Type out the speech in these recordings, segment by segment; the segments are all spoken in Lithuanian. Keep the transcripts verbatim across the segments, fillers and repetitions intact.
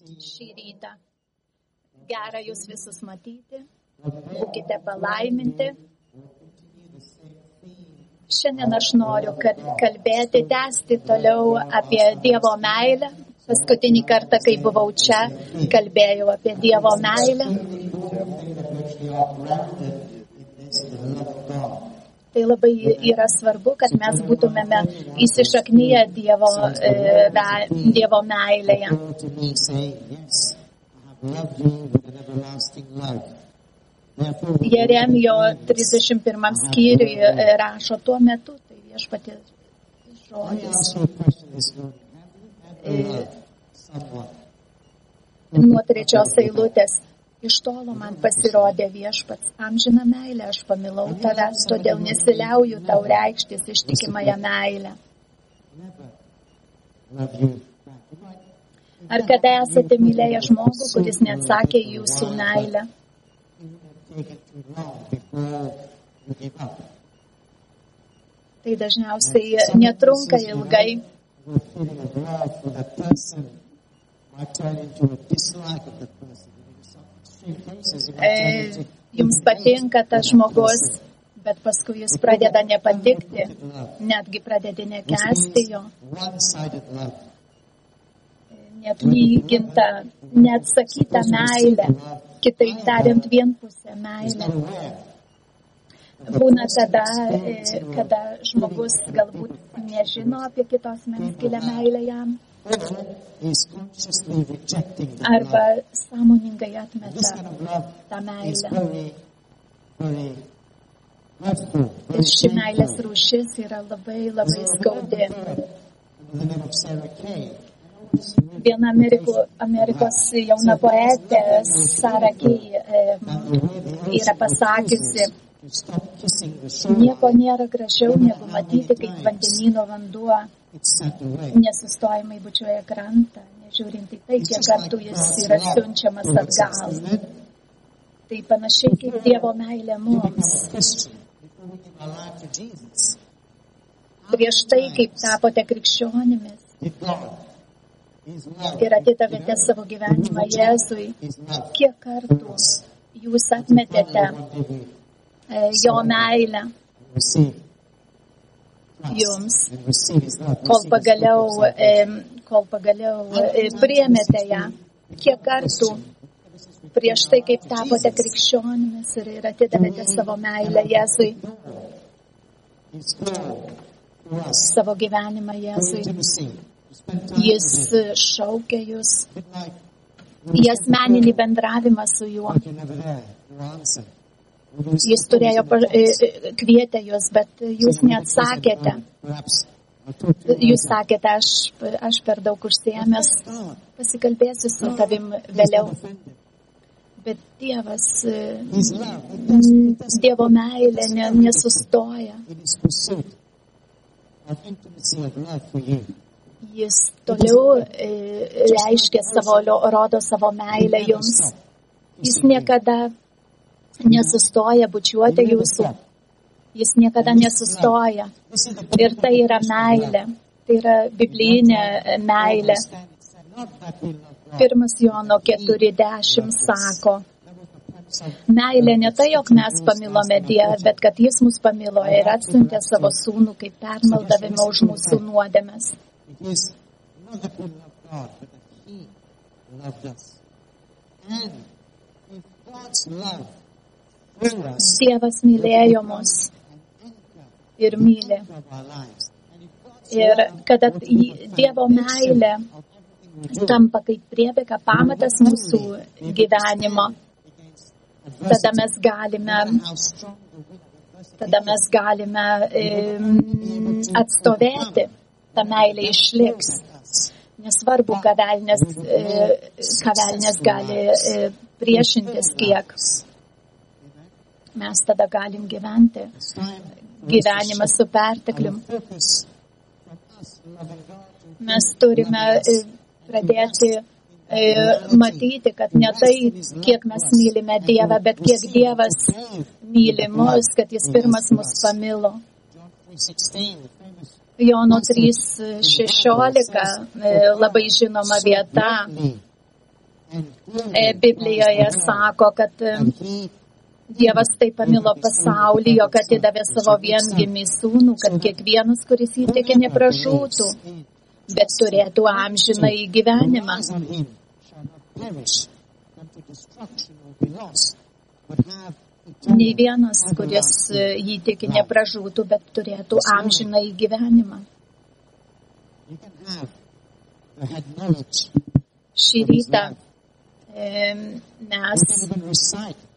šį rytą. Gera jūs visus matyti, būkite palaiminti. Šiandien aš noriu kalbėti, tęsti toliau apie Dievo meilę. Paskutinį kartą, kai buvau čia, kalbėjau apie Dievo meilę. Tai labai yra svarbu, kad mes būtumėme įsišaknyję Dievo, e, Dievo meilėje. Jeremijo trisdešimt pirmam skyriui rašo tuo metu, tai viešpaties žodis. E, nuo trečios eilutės. Iš tolo man pasirodė viešpats, amžiną meilę aš pamilau tavęs, todėl nesiliauju tau reikštis ištikimąją meilę. Ar kada esate mylėję žmogų, kuris neatsakė į jūsų meilę? Tai dažniausiai netrunka ilgai. E, jums patinka tas žmogus, bet paskui jis pradeda nepatikti, netgi pradedi nekęsti jo. Neaplyginta, neatsakyta meilė, kitaip tariant vienpusė meilė. Būna tada, kada žmogus galbūt nežino apie kitos mens gilią meilę jam. Arba sąmoningai atmeta tą meilę. Ir ši meilės rūšis yra labai, labai skaudi. Viena Ameriko, Amerikos jauna poetė, Sarah Kay, yra pasakiusi, nieko nėra gražiau negu matyti, kaip vandenyno vanduo nesustojamai bučiuoja krantą, nežiūrint į tai, kiek kartų jis yra siunčiamas atgal. Tai panašiai kaip Dievo meilė mums. Prieš tai, kaip tapote krikščionimis ir atidavėte savo gyvenimą Jėzui, kiek kartų jūs atmetėte jo meilę jums, kol pagaliau, kol pagaliau priėmėte ją, kiek kartų prieš tai, kaip tapote krikščionimis ir atidavėte savo meilę Jėzui, savo gyvenimą Jėzui. Jis šaukia jūs į asmeninį bendravimą su juo. Jis turėjo kvietę jūs, bet jūs neatsakėte. Jūs sakėte, aš, aš per daug užsiėmęs, pasikalbėsiu su tavim vėliau. Bet Dievas, Dievo meilė nesustoja. Jis toliau reiškia savo, rodo savo meilę jums. Jis niekada nesustoja bučiuoti jūsų. Jis niekada nesustoja. Ir tai yra meilė. Tai yra biblijinė meilė. Pirmas Jono keturi dešimt sako, meilė ne tai, jog mes pamilome Dievą, bet kad Jis mus pamilo ir atsiuntė savo sūnų kaip permaldavimą už mūsų nuodėmes. Dievas mylėjo mus ir myli. Ir kada Dievo meilė tampa kaip priebėga pamatas mūsų gyvenimo, tada mes galime, tada mes galime e, atstovėti, ta meilė išliks. Nesvarbu, ką velnės, e, ką velnės gali e, priešintis kiek. Mes tada galim gyventi gyvenimą su perteklium. Mes turime e, pradėti e, matyti, kad ne tai, kiek mes mylime Dievą, bet kiek Dievas myli mus, kad Jis pirmas mus pamilo. Jono trys šešiolika, labai žinoma vieta, Biblijoje sako, kad Dievas taip pamilo pasaulį, jog atidavė savo viengimį sūnų, kad kiekvienas, kuris jį tiki, nepražūtų, bet turėtų amžiną į gyvenimą. Nei vienas, kuris jį tiki, nepražūtų, bet turėtų amžiną į gyvenimą. Šį rytą e, mes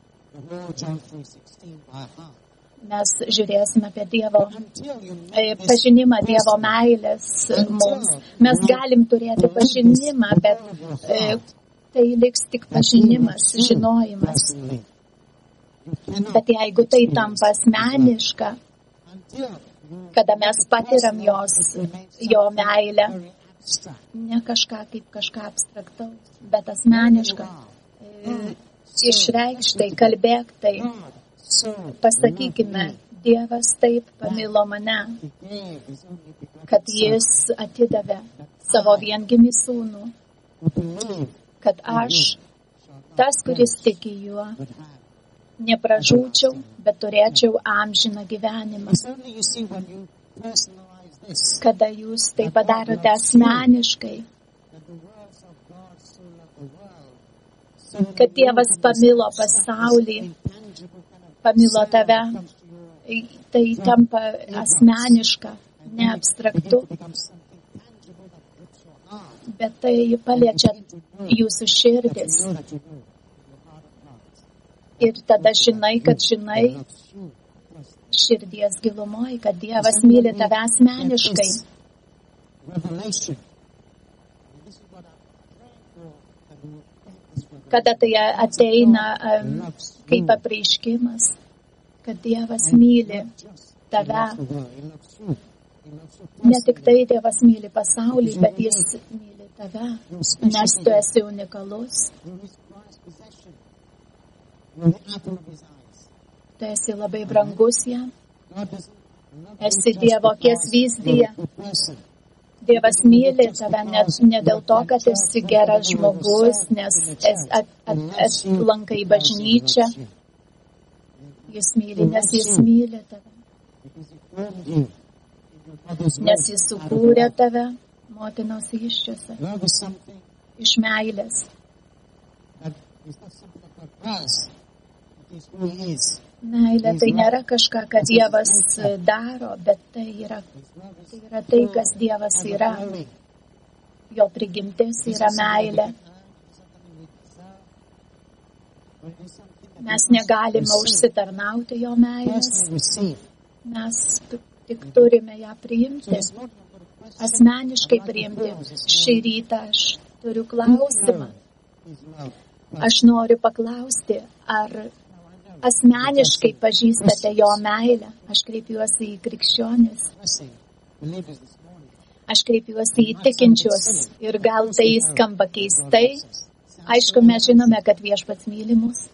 Mes žiūrėsime apie Dievo pažinimą, Dievo meilės mums. Mes galim turėti pažinimą, bet e, tai liks tik pažinimas, žinojimas. Bet jeigu tai tampa asmeniška, kada mes patiram jos, jo meilę, ne kažką kaip kažką abstraktaus, bet asmenišką, e, išreikštai, kalbėk tai, pasakykime, Dievas taip pamilo mane, kad jis atidavė savo viengimį sūnų, kad aš, tas, kuris tiki juo, nepražūčiau, bet turėčiau amžiną gyvenimą. Kada jūs tai padarote asmeniškai, kad Dievas pamilo pasaulį, pamilo tave, tai tampa asmeniška, ne abstraktu, bet tai paliečia jūsų širdis. Ir tada žinai, kad žinai širdies gilumoj, kad Dievas myli tave asmeniškai. Kada tai ateina um, kaip apreiškimas, kad Dievas myli tave. Ne tik tai Dievas myli pasaulį, bet jis myli tave, nes tu esi unikalus. Tu esi labai brangus jam. Esi Dievo akies vyzdyje. Dievas myli tave net ne dėl to, kad esi geras žmogus, nes es, at, at, at, lankai bažnyčią. Jis myli, nes jis myli tave. Nes jis sukūrė tave motinos įsčiose. Iš meilės. Meilė tai nėra kažką, ką Dievas daro, bet tai yra, tai yra tai, kas Dievas yra. Jo prigimtis yra meilė. Mes negalime užsitarnauti jo meilės. Mes tik turime ją priimti. Asmeniškai priimti. Šį rytą aš turiu klausimą. Aš noriu paklausti, ar asmeniškai pažįstate jo meilę. Aš kreipiuosi į krikščionis. Aš kreipiuosi į tikinčius. Ir gal tai skamba keistai. Aišku, mes žinome, kad Viešpats myli mus.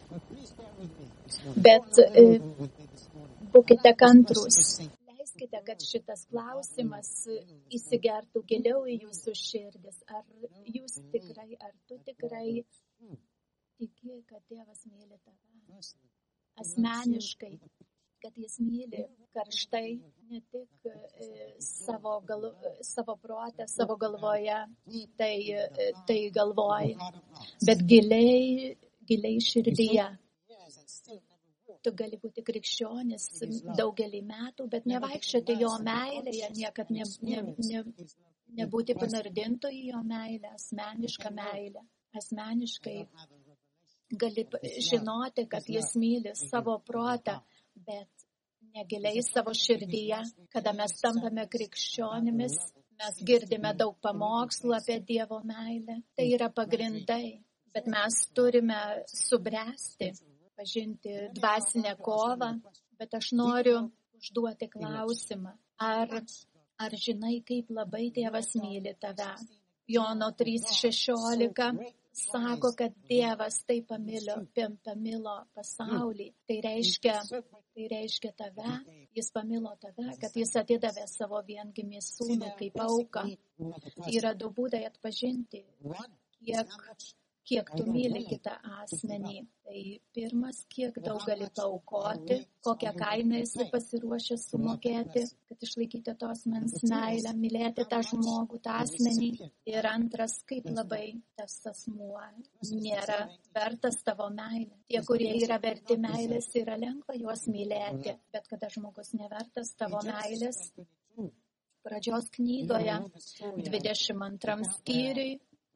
Bet e, būkite kantrūs. Leiskite, kad šitas klausimas įsigertų giliau į jūsų širdis. Ar jūs tikrai, ar tu tikrai tiki, kad Dievas myli tave? Asmeniškai, kad jis myli karštai, ne tik e, savo, gal, savo protę, savo galvoje, tai, e, tai galvoja, bet giliai, giliai širdyje. Tu gali būti krikščionis daugelį metų, bet nevaikščioti jo meilėje, niekad ne, ne, ne, nebūti panardinto į jo meilę, asmenišką meilę, asmeniškai. Gali žinoti, kad jis myli savo protą, bet negiliai savo širdyje. Kada mes tampame krikščionimis, mes girdime daug pamokslų apie Dievo meilę. Tai yra pagrindai, bet mes turime subręsti, pažinti dvasinę kovą. Bet aš noriu užduoti klausimą. Ar, ar žinai, kaip labai Dievas myli tave? Jono trys šešiolika. Sako, kad Dievas taip pamilo, pamilo pasaulį. Tai reiškia, tai reiškia tave, jis pamilo tave, kad jis atidavė savo viengimį sūnų kaip auką. Yra du būdai atpažinti, kiek, kiek tu myli kitą asmenį. Tai pirmas, kiek daug gali paaukoti, kokią kainą esi pasiruošęs sumokėti, kad išlaikyti tos asmens meilę, mylėti tą žmogų, tą asmenį. Ir antras, kaip labai tas asmuo nėra vertas tavo meilę. Tie, kurie yra verti meilės, yra lengva juos mylėti, bet kada žmogus nevertas tavo meilės, pradžios knygoje, dvidešimt antram skyriui,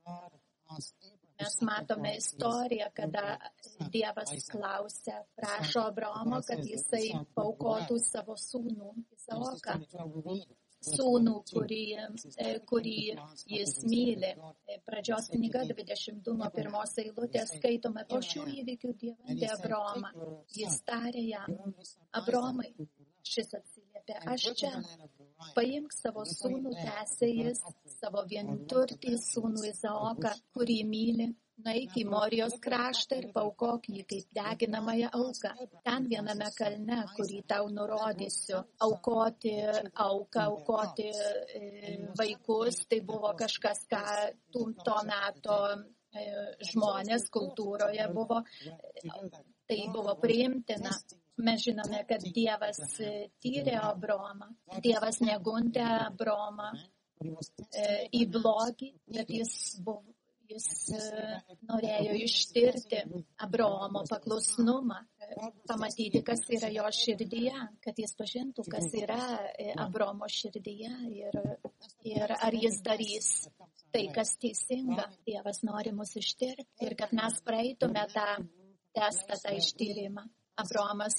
mes matome istoriją, kada Dievas klausia, prašo Abraomo, kad jisai paaukotų savo sūnų, Izaoką, sūnų, kurį, kurį jis myli. Pradžios knyga dvidešimt du nuo pirmos eilutės skaitome, po šių įvykių Dievas Abraomą. Jis tarė jam, Abraomai, šis atsiliepė, aš čia, paimk savo sūnų, tęsė jis, savo vienturtį sūnų Izaoką, kurį myli, nueik į Morijos kraštą ir paaukok jį kaip deginamąją auką. Ten viename kalne, kurį tau nurodysiu, aukoti auką, aukoti e, vaikus, tai buvo kažkas, ką to meto e, žmonės kultūroje buvo, tai buvo priimtina. Mes žinome, kad Dievas tyrė Abraomą. Dievas negundė Abraomą e, į blogį, bet jis, buvo, jis e, norėjo ištirti Abraomo paklusnumą, e, pamatyti, kas yra jo širdyje, kad jis pažintų, kas yra e, Abraomo širdyje ir, ir ar jis darys tai, kas teisinga. Dievas nori mus ištirti ir kad mes praeitume tą testą, tą ištyrimą. Abraomas,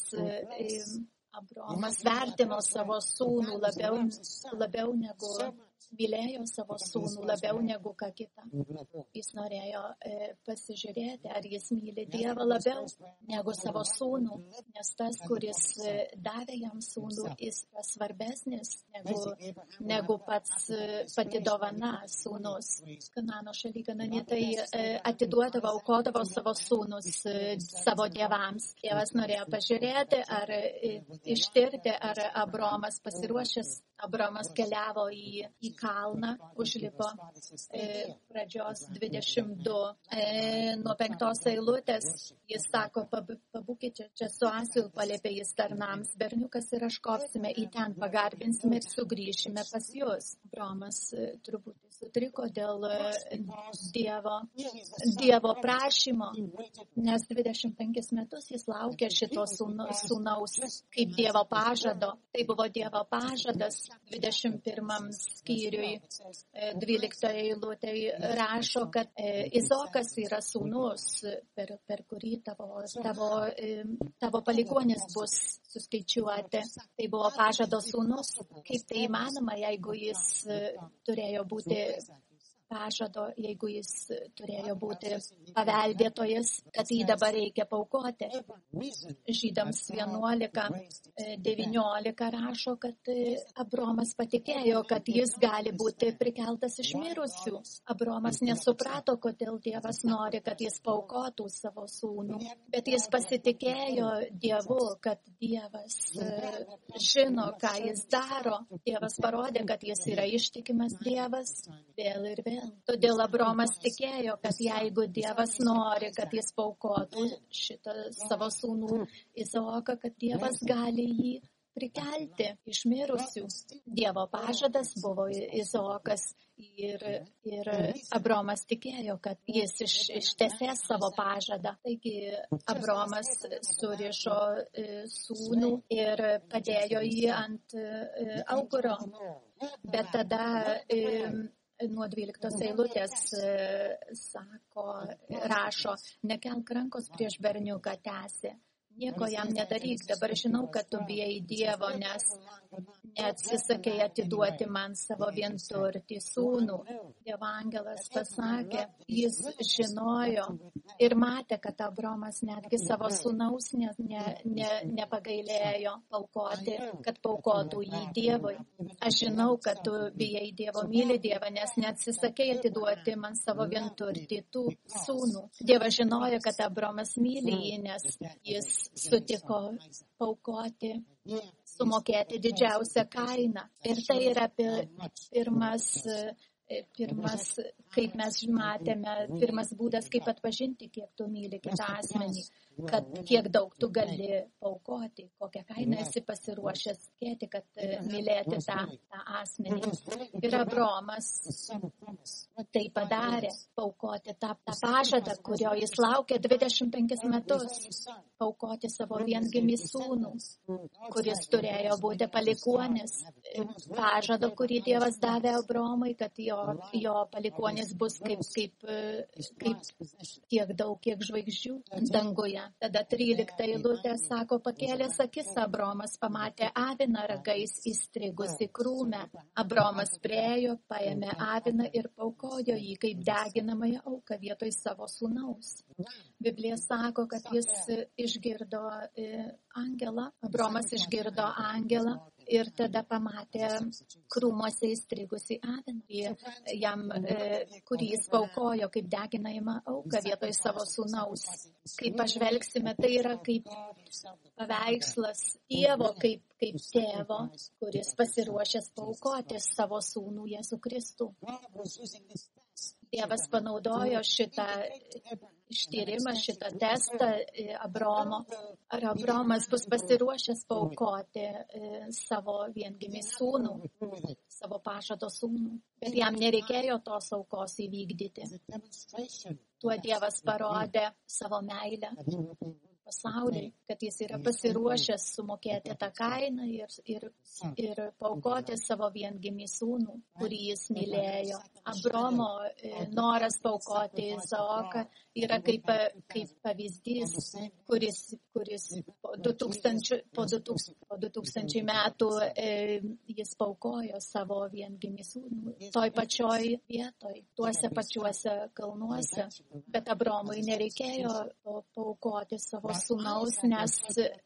Abraomas vertino savo sūnų labiau, labiau negu mylėjo savo sūnų, labiau negu ką kitą. Jis norėjo e, pasižiūrėti, ar jis myli Dievą labiau negu savo sūnų, nes tas, kuris davė jam sūnų, jis yra svarbesnis negu, negu pats, pati dovana sūnus. Kanano šaly kananitai e, atiduodavo, aukodavo savo sūnus e, savo dievams. Dievas norėjo pažiūrėti, ar e, ištirti, ar Abraomas pasiruošęs. Abraomas keliavo į, į kalną, užlipo e, pradžios dvidešimt du, e, nuo penktos eilutės. Jis sako, pabūkite čia su asilu, paliepė jis tarnams, berniukas ir aš kopsime į ten, pagarbinsime ir sugrįšime pas jūs. Abraomas e, truputį sutriko dėl e, dievo, dievo prašymo, nes dvidešimt penkis metus jis laukė šito sūnaus kaip Dievo pažado. Tai buvo Dievo pažadas. dvidešimt pirmam skyriui, dvyliktoje eilutėje rašo, kad Izaokas yra sūnus, per, per kurį tavo, tavo, tavo palikuonis bus suskaičiuoti. Tai buvo pažado sūnus. Kaip tai įmanoma, jeigu jis turėjo būti pažado, jeigu jis turėjo būti paveldėtojas, kad jį dabar reikia paaukoti. Žydams vienuolika devyniolika rašo, kad Abraomas patikėjo, kad jis gali būti prikeltas iš mirusių. Abraomas nesuprato, kodėl Dievas nori, kad jis paaukotų savo sūnų, bet jis pasitikėjo Dievu, kad Dievas žino, ką jis daro. Dievas parodė, kad jis yra ištikimas Dievas vėl ir vėl. Todėl Abraomas tikėjo, kad jeigu Dievas nori, kad jis paaukotų šitą savo sūnų Izaoką, kad Dievas gali jį prikelti iš mirusių. Dievo pažadas buvo Izaokas ir, ir Abraomas tikėjo, kad jis iš, ištesės savo pažadą. Taigi Abraomas surišo sūnų ir padėjo jį ant aukuro. Bet tada nuo dvyliktos eilutės sako, rašo, nekelk rankos prieš berniuką, tęsė. Nieko jam nedaryk, dabar žinau, kad tu bijai Dievo, nes neatsisakei atiduoti man savo vienturtį sūnų. Dievo angelas pasakė, jis žinojo ir matė, kad Abraomas netgi savo sūnaus ne, ne, ne, nepagailėjo paukoti, kad paukotų jį Dievui. Aš žinau, kad tu bijai Dievo, myli Dievą, nes neatsisakei atiduoti man savo vienturtį tų sūnų. Dievas žinojo, kad Abraomas myli jį, nes jis sutiko paukoti, sumokėti didžiausią kainą. Ir tai yra pirmas, pirmas, kaip mes matėme, pirmas būdas, kaip atpažinti, kiek tu myli kitą asmenį, kad kiek daug tu gali paaukoti, kokią kainą esi pasiruošęs kėti, kad mylėti tą, tą asmenį. Ir Abraomas tai padarė, paaukoti tą, tą pažadą, kurio jis laukė dvidešimt penkis metus, paaukoti savo viengimį sūnų, kuris turėjo būti palikuonis, pažado, kurį Dievas davė Abraomui, kad jo, jo palikuonis bus kaip, kaip, kaip tiek daug, kiek žvaigždžių danguje. Tada trylikta eilutė sako, pakėlęs akis Abraomas pamatė aviną ragais įstrigusi krūme. Abraomas priėjo, paėmė aviną ir paaukojo jį kaip deginamąją auką vietoj savo sūnaus. Biblija sako, kad jis išgirdo angelą, Abraomas išgirdo angelą ir tada pamatė krūmuose įstrigusi aviną, jam, kurį jis paaukojo kaip deginamą auką vietoj savo sūnaus. Kaip pažvelgsime, tai yra kaip paveikslas Dievo, kaip, kaip tėvo, kuris pasiruošęs paaukoti savo sūnų Jėzų Kristų. Dievas panaudojo šitą ištyrimą, šitą testą Abraomo. Ar Abraomas bus pasiruošęs paaukoti savo viengimį sūnų, savo pažado sūnų. Bet jam nereikėjo tos aukos įvykdyti. Tuo Dievas parodė savo meilę pasauliui, kad jis yra pasiruošęs sumokėti tą kainą ir, ir, ir paaukoti savo viengimį sūnų, kurį jis mylėjo. Abraomo noras paaukoti Izaoką yra kaip, kaip pavyzdys, kuris, kuris po du tūkstančiai, po du tūkstančiai metų e, jis paaukojo savo viengimį sūnų toj pačioj vietoj, tuose pačiuose kalnuose. Bet Abraomui nereikėjo paaukoti savo sūnaus, nes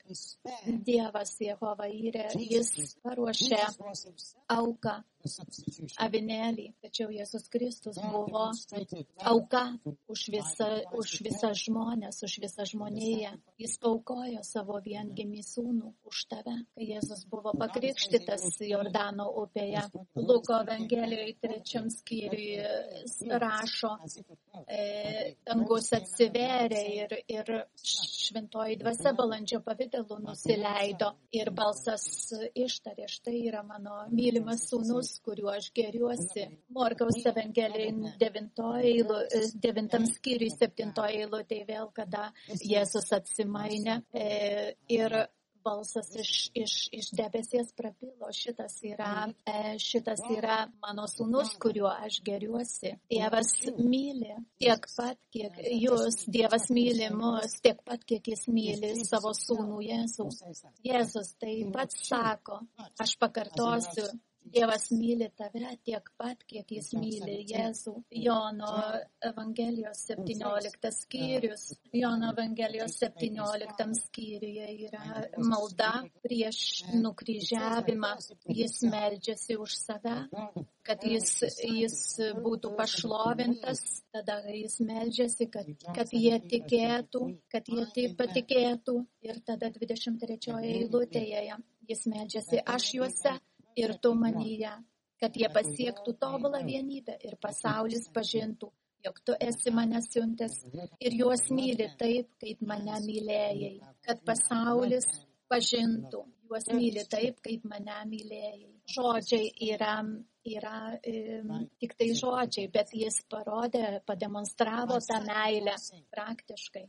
Dievas Jehova Jirė, jis paruošė auką, avinėlį, tačiau Jėzus Kristus buvo auka už visą, už visą žmonės, už visą žmoniją. Jis paaukojo savo viengimį sūnų už tave, kai Jėzus buvo pakrikštytas Jordano upėje. Luko Evangelijoje trečiam skyriui rašo, e, dangus atsivėrė ir, ir šventoji dvasia balandžio pavidalu nusileido ir balsas ištarė, štai yra mano mylimas sūnus, kuriuo aš geriuosi. Morkaus Evangelijai devintam skyriui septintoje eilutėje vėl, kada Jėzus atsimainė e, ir balsas iš, iš, iš debesies prabilo, šitas yra, e, šitas yra mano sūnus, kuriuo aš geriuosi. Dievas myli tiek pat, kiek jūs, Dievas myli mus, tiek pat, kiek jis myli savo sūnų Jėzų. Jėzus taip pat sako, aš pakartosiu, Dievas myli tave tiek pat, kiek jis myli Jėzų. Jono Evangelijos septynioliktas skyrius. Jono Evangelijos septynioliktam skyriuje yra malda prieš nukryžiavimą. Jis meldžiasi už save, kad jis, jis būtų pašlovintas. Tada jis meldžiasi, kad, kad jie tikėtų, kad jie taip patikėtų. Ir tada dvidešimt trečioje eilutėje jis meldžiasi, aš juose ir tu manyje, kad jie pasiektų tobulą vienybę ir pasaulis pažintų, jog tu esi mane siuntęs ir juos myli taip, kaip mane mylėjai, kad pasaulis pažintų, juos myli taip, kaip mane mylėjai. Žodžiai yra, yra e, tik tai žodžiai, bet jis parodė, pademonstravo tą meilę praktiškai.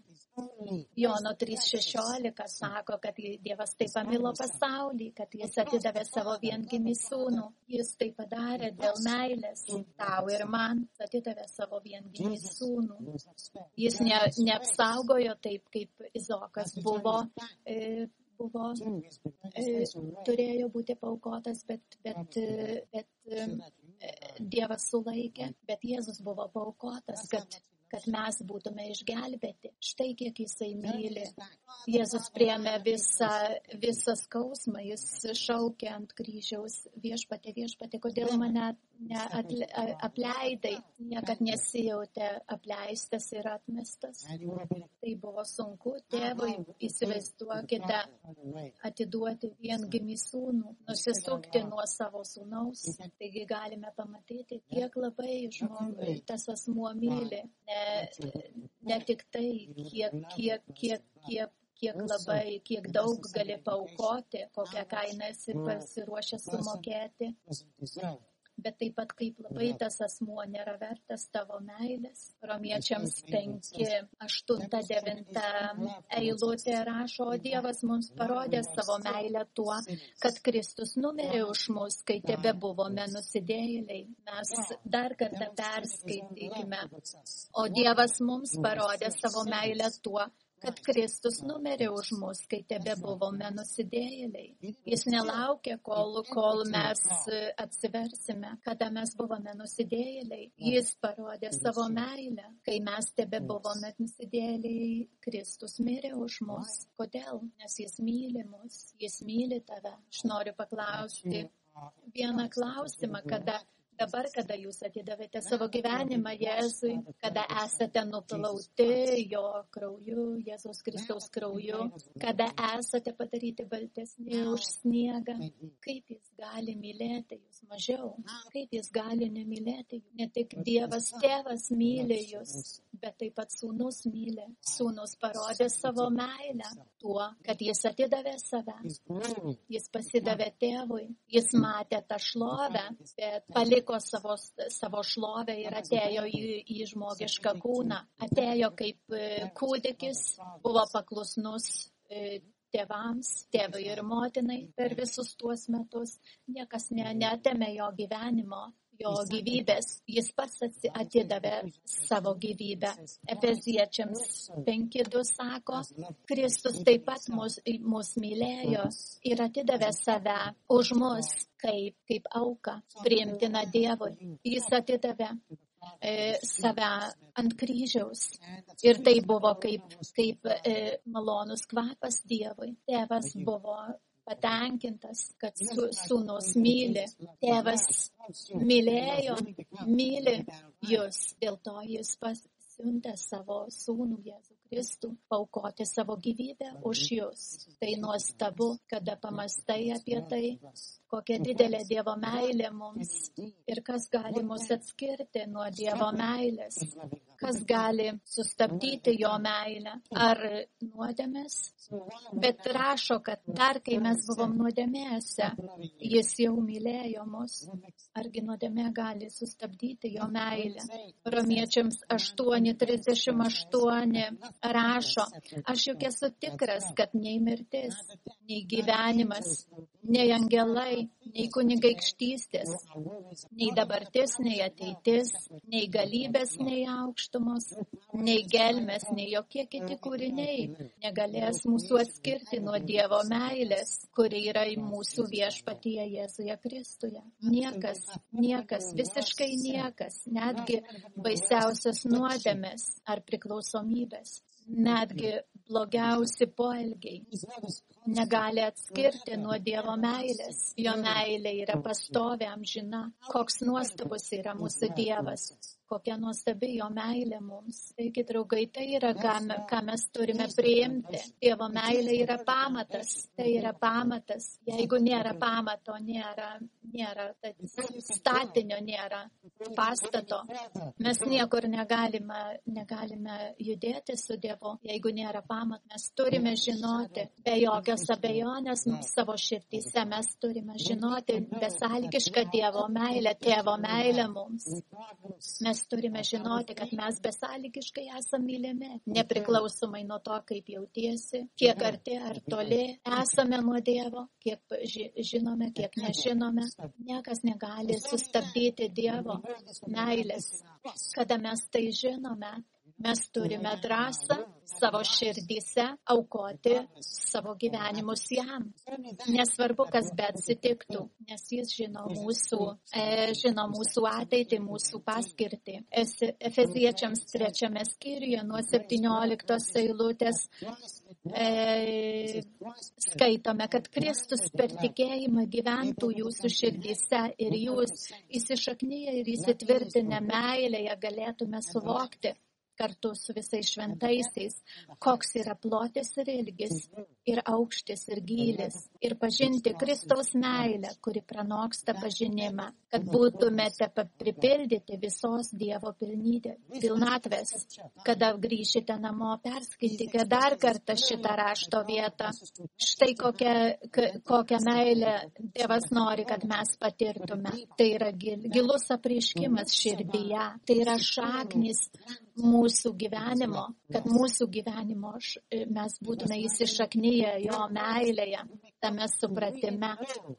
Jono trys šešiolika sako, kad Dievas taip pamilo pasaulį, kad jis atidavė savo viengimį sūnų. Jis tai padarė dėl meilės tau ir man, atidavė savo viengimį sūnų. Jis ne, neapsaugojo taip, kaip Izaokas buvo, e, buvo e, turėjo būti paaukotas, bet, bet, bet e, Dievas sulaikė, bet Jėzus buvo paaukotas, kad kad mes būtume išgelbėti. Štai kiek jisai myli. Jėzus priėmė visą, visą skausmą, jis šaukė ant kryžiaus, viešpatie, viešpatie, kodėl mane, neatle, apleidai, niekad nesijautė apleistas ir atmestas. Tai buvo sunku tėvui, įsivaizduokite, atiduoti viengimį sūnų, nusisukti nuo savo sūnaus. Taigi galime pamatyti, kiek labai žmogui tas asmuo myli. Ne, ne tik tai, kiek, kiek, kiek, kiek kiek labai, kiek daug gali paaukoti, kokią kainą esi pasiruošęs sumokėti, bet taip pat kaip labai tas asmuo nėra vertas tavo meilės. Romiečiams penki, aštunta, devinta eilutė rašo, o Dievas mums parodė savo meilę tuo, kad Kristus numirė už mus, kai tebe buvome nusidėjėliai. Mes dar kartą perskaitykime, o Dievas mums parodė savo meilę tuo, kad Kristus numirė už mus, kai tebe buvome nusidėjėliai. Jis nelaukė, kol, kol mes atsiversime, kada mes buvome nusidėjėliai. Jis parodė savo meilę, kai mes tebe buvome nusidėjėliai. Kristus mirė už mus. Kodėl? Nes jis myli mus, jis myli tave. Aš noriu paklausti vieną klausimą, kada dabar, kada jūs atidavėte savo gyvenimą Jėzui, kada esate nuplauti jo krauju, Jėzaus Kristaus krauju, kada esate padaryti baltesni už sniegą, kaip jis gali mylėti jūs mažiau, kaip jis gali nemylėti jūs. Ne tik Dievas Tėvas myli jūs, bet taip pat Sūnus myli. Sūnus parodė savo meilę tuo, kad jis atidavė save. Jis pasidavė Tėvui, jis matė tą šlovę, bet paliko Savo, savo šlovę ir atėjo į, į žmogišką kūną. Atėjo kaip kūdikis, buvo paklusnus tėvams, tėvui ir motinai per visus tuos metus. Niekas ne, neatėmė jo gyvenimo, jo gyvybės. Jis pats atidavė savo gyvybę. Efeziečiams penki du sako, Kristus taip pat mus, mus mylėjo ir atidavė save už mus kaip, kaip auką, priimtina Dievui. Jis atidavė e, save ant kryžiaus ir tai buvo kaip, kaip e, malonus kvapas Dievui. Tėvas buvo patenkintas, kad su, sūnus myli. Tėvas mylėjo, myli jūs, dėl to jis pasiuntė savo sūnų Jėzų Kristų, paaukoti savo gyvybę už jūs. Tai nuostabu, kada pamastai apie tai, kokia didelė Dievo meilė mums ir kas gali mus atskirti nuo Dievo meilės, kas gali sustabdyti jo meilę ar nuodėmės. Bet rašo, kad dar kai mes buvom nuodėmėse, jis jau mylėjo mus. Argi nuodėmė gali sustabdyti jo meilę? Romiečiams aštuoni trisdešimt aštuoni rašo, aš juk esu tikras, kad nei mirtis, nei gyvenimas, nei angelai, nei kunigaikštystės, nei dabartis, nei ateitis, nei galybės, nei aukštumos, nei gelmės, nei jokie kiti kūriniai negalės mūsų atskirti nuo Dievo meilės, kuri yra į mūsų viešpatyje Jėzuje Kristuje. Niekas, niekas, visiškai niekas, netgi baisiausios nuodėmės ar priklausomybės, netgi blogiausi poelgiai negali atskirti nuo Dievo meilės. Jo meilė yra pastovė amžina. Koks nuostabus yra mūsų Dievas. Kokia nuostabi jo meilė mums. Taigi, draugai, tai yra, ką, ką mes turime priimti. Dievo meilė yra pamatas. Tai yra pamatas. Jeigu nėra pamato, nėra, nėra tai statinio, nėra pastato. Mes niekur negalime, negalime judėti su Dievu, jeigu nėra pamato. Mes turime žinoti, be jokios abejonės savo širdyse, mes turime žinoti besąlygišką Dievo meilę, Tėvo meilę mums. Mes turime žinoti, kad mes besąlygiškai esame mylimi, nepriklausomai nuo to, kaip jautiesi, kiek arti ar toli esame nuo Dievo, kiek žinome, kiek nežinome. Niekas negali sustabdyti Dievo meilės. Kada mes tai žinome, Mes turime drąsą savo širdyse aukoti savo gyvenimus jam. Nesvarbu, kas beatsitiktų, nes jis žino mūsų, e, žino mūsų ateitį, mūsų paskirtį. Efeziečiams trečiame skyriuje nuo septynioliktos eilutės e, skaitome, kad Kristus per tikėjimą gyventų jūsų širdyse ir jūs įsišaknyje ir įsitvirtinę meilėje galėtume suvokti kartu su visais šventaisiais, koks yra plotis ir ilgis, ir aukštis ir gylis, ir pažinti Kristaus meilę, kuri pranoksta pažinimą, kad būtumėte pripildyti visos Dievo pilnatvės. Kada grįšite namo, perskaitykite dar kartą šitą rašto vietą. Štai kokią, kokią meilę Dievas nori, kad mes patirtume. Tai yra gilus apreiškimas širdyje, tai yra šaknis mūsų gyvenimo, kad mūsų gyvenimo mes būtume įsišaknyję jo meilėje, tame supratime.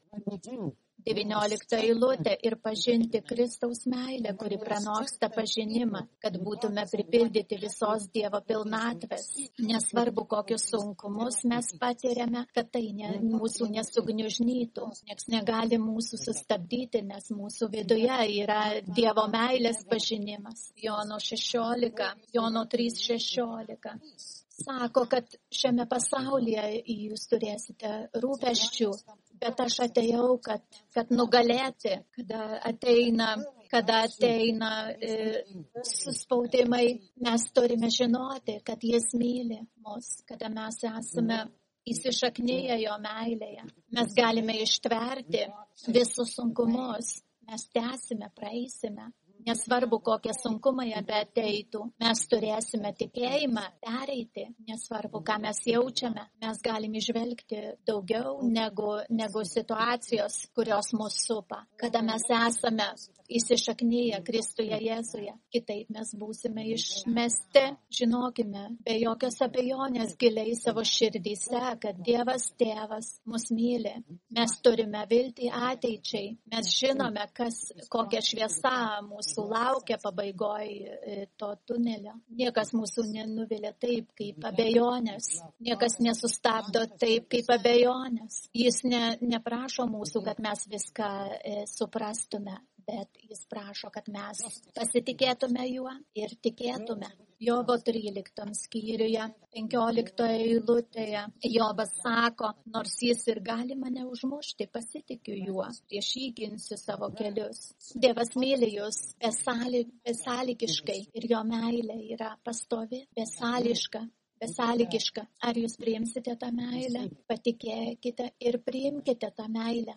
devyniolikta eilutė ir pažinti Kristaus meilę, kuri pranoksta pažinimą, kad būtume pripildyti visos Dievo pilnatvės. Nesvarbu, kokius sunkumus mes patiriame, kad tai ne, mūsų nesugniužnytų. Nieks negali mūsų sustabdyti, nes mūsų viduje yra Dievo meilės pažinimas. Jono šešiolika, Jono trys šešiolika. Sako, kad šiame pasaulyje jūs turėsite rūpesčių, bet aš atėjau, kad, kad nugalėti, kada ateina, kada ateina e, suspaudimai, mes turime žinoti, kad jis myli mus, kada mes esame įsišaknyję jo meilėje. Mes galime ištverti visus sunkumus, mes tęsime, praeisime. Nesvarbu, kokie sunkumai beateitų, mes turėsime tikėjimą pereiti, nesvarbu, ką mes jaučiame, mes galime žvelgti daugiau negu, negu situacijos, kurios mus supa. Kada mes esame įsišaknyję Kristuje Jėzuje, kitaip mes būsime išmesti. Žinokime, be jokios abejonės giliai savo širdyse, kad Dievas Tėvas mus myli. Mes turime viltį ateičiai, mes žinome, kas, kokia šviesa mūsų laukia pabaigoje to tunelio. Niekas mūsų nenuvilia taip, kaip abejonės. Niekas nesustabdo taip, kaip abejonės. Jis ne, neprašo mūsų, kad mes viską e, suprastume, bet jis prašo, kad mes pasitikėtume juo ir tikėtume. Jobo tryliktam skyriuje, penkioliktoje eilutėje, Jobas sako, nors jis ir gali mane užmušti, pasitikiu juo, prieš jį ginsiu savo kelius. Dievas myli jūs besali, besąlygiškai ir jo meilė yra pastovi, besąlygiška. Besąlygiška. Ar jūs priimsite tą meilę? Patikėkite ir priimkite tą meilę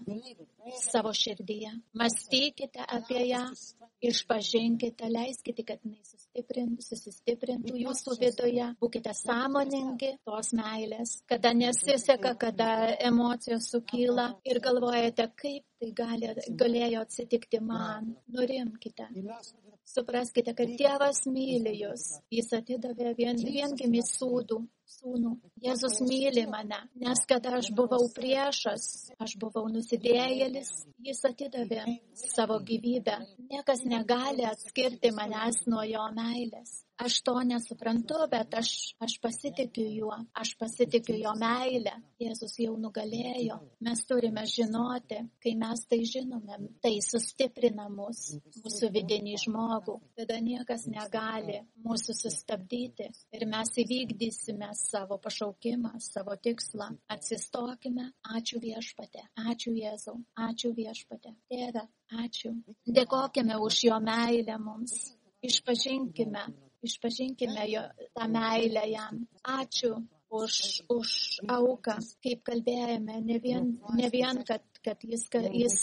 savo širdyje. Mąstykite apie ją, išpažinkite, leiskite, kad jinai sustiprintų, susistiprintų jūsų viduje. Būkite sąmoningi tos meilės, kada nesiseka, kada emocijos sukyla ir galvojate, kaip tai gali, galėjo atsitikti man. Nurimkite. Supraskite, kad Dievas myli jūs. Jis atidavė vien, viengimį sūnų. Sūnų. Jėzus myli mane, nes kada aš buvau priešas, aš buvau nusidėjėlis, jis atidavė savo gyvybę. Niekas negali atskirti manęs nuo jo meilės. Aš to nesuprantu, bet aš, aš pasitikiu juo, aš pasitikiu jo meilę. Jėzus jau nugalėjo. Mes turime žinoti, kai mes tai žinome, tai sustiprina mus, mūsų vidinį žmogų. Tada niekas negali mūsų sustabdyti ir mes įvykdysime savo pašaukimą, savo tikslą. Atsistokime, ačiū Viešpatie, ačiū Jėzau, ačiū Viešpatie. Tėve, ačiū. Dėkokime už jo meilę mums. Išpažinkime. Išpažinkime jo, tą meilę jam. Ačiū už, už auką, kaip kalbėjome, ne vien, ne vien kad, kad jis, jis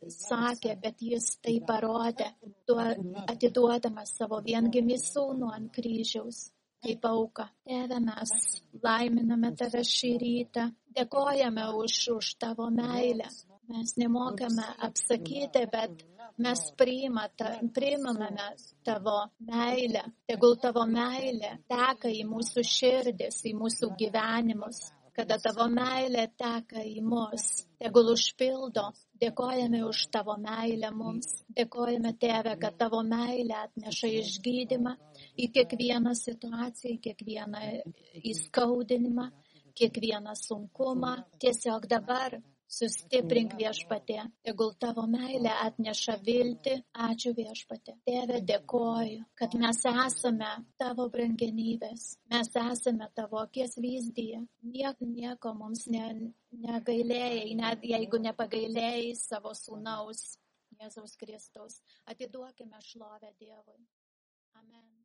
sakė, bet jis tai parodė, tuo atiduodamas savo viengimį sūnų ant kryžiaus, kaip auką. Tėve, mes laiminame tave šį rytą, dėkojame už, už tavo meilę. Mes nemokame apsakyti, bet mes priimame tavo meilę. Tegul tavo meilė teka į mūsų širdis, į mūsų gyvenimus. kada tavo meilė teka į mus, tegul užpildo. Dėkojame už tavo meilę mums. Dėkojame, Tėve, kad tavo meilė atneša išgydymą į kiekvieną situaciją, į kiekvieną įskaudinimą, kiekvieną sunkumą. Tiesiog dabar sustiprink Viešpatie. Tegul tavo meilė atneša viltį. Ačiū Viešpatie. Tėve, dėkoju, kad mes esame tavo brangenybės. Mes esame tavo akies vyzdyje. Niek, nieko mums ne, negailėjai, net jeigu nepagailėjai savo sūnaus Jėzaus Kristaus. Atiduokime šlovę Dievui. Amen.